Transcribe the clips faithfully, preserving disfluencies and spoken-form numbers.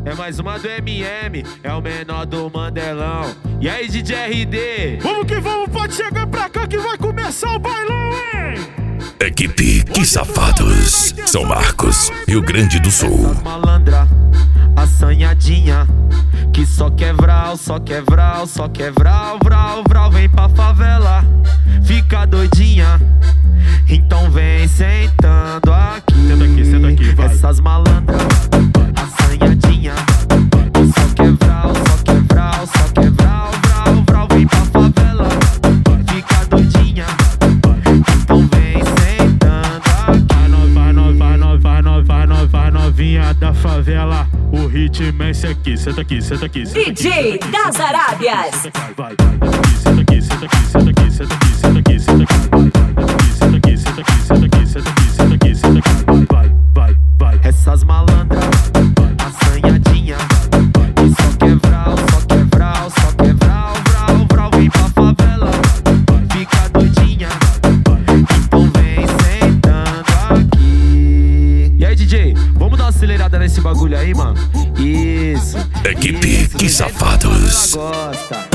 É mais uma do M M, é o menor do Mandelão. E aí, D J R D? Vamos que vamos, pode chegar pra cá que vai começar o bailão, hein? Equipe Que Safados, São Marcos, Rio Grande do Sul. Essas malandra, assanhadinha, que só quer vral, só quer vral, só quer vral, vral, vral. Vem pra favela, fica doidinha, então vem sentando aqui. Senta aqui, senta aqui, vai. Essas malandras, assanhadinha, que só quer vral, só quer vral, só quer vral, vral, vral. Vem pra favela, fica doidinha, então vem sentando aqui. Vai, vai, vai, vai, vai, vai, vai, vai, novinha da favela. O ritmo é esse aqui, senta aqui, senta aqui, senta aqui. D J das Arábias. Vai, senta aqui, senta aqui, senta aqui, senta aqui, senta aqui, senta aqui, senta aqui, senta aqui, senta aqui, senta aqui, senta aqui, senta aqui, vai, vai, vai. Essas malandras, assanhadinha, que só quer vral, só quer vral, só quer vral, vral, vral. Vem pra favela, fica doidinha, então vem sentando aqui. E aí, D J, vamos dar uma acelerada nesse bagulho aí, mano? Isso. Equipe isso, Que Safados. Gosta.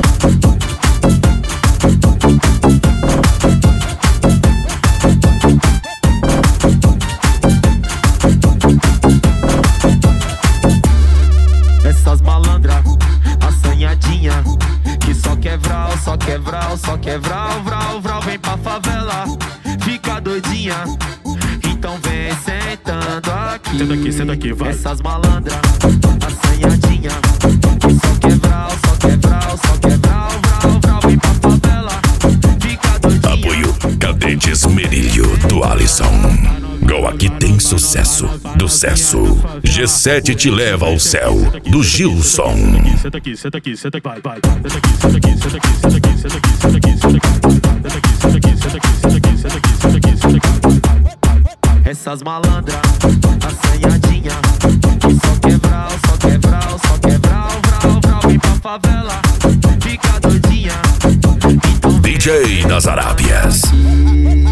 Essas malandra, assanhadinha, que só quer vral, só quer vral, só quer vral, vral, vral. Vem pra favela, fica doidinha, então vem sentando aqui. Senta aqui, senta aqui, vai. Essas malandra, assanhadinha, que só quer vral, só quer vral, só quer vral, vral, vral. Vem pra favela, fica doidinha. Apoio Cadetes Merilho do Alisson. Go Aqui Tem Sucesso, do Cesso. G sete Te Leva ao Céu, do Gilson. Senta aqui, senta aqui, senta aqui, vai, vai. Senta aqui, senta aqui, senta aqui, senta aqui, senta aqui, senta aqui, senta aqui, senta aqui, senta aqui, senta aqui, senta aqui, senta aqui, senta aqui. Essas malandra, assanhadinha, que só quer vral, só quer vral, só quer vral, vral, vral. Vem pra favela, fica doidinha, então D J das Arábias. vem